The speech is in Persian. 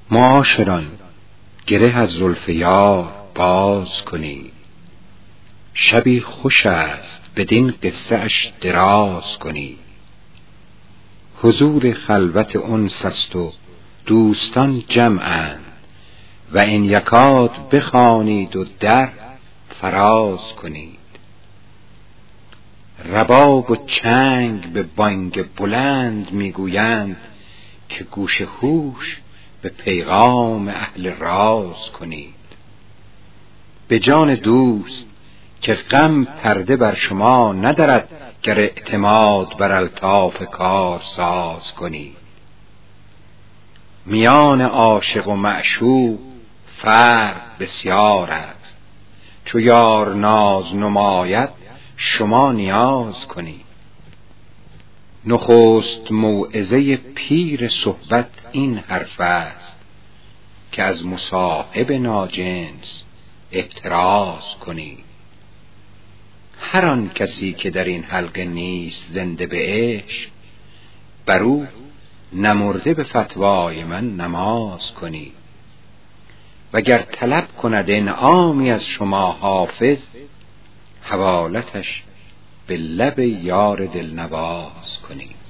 معاشران، گره از زلف یار باز کنید. شبی خوش است بدین قصه اش دراز کنید. حضور خلوت انس است و دوستان جمعند، و این یکاد بخوانید و در فراز کنید. رباب و چنگ به بانگ بلند میگویند، که گوش هوش به پیغام اهل راز کنید. به جان دوست که غم پرده بر شما ندارد، گر اعتماد بر الطاف کار ساز کنید. میان عاشق و معشوق فرق بسیار است، چو یار ناز نماید شما نیاز کنید. نخست موعظه پیر صحبت این حرف است، که از مصاحب ناجنس احتراز کنید. هر آن کسی که در این حلقه نیست زنده به عشق، بر او نمرده به فتوای من نماز کنید. وگر طلب کند انعامی از شما حافظ، حوالتش به لب یار دلنواز کنید.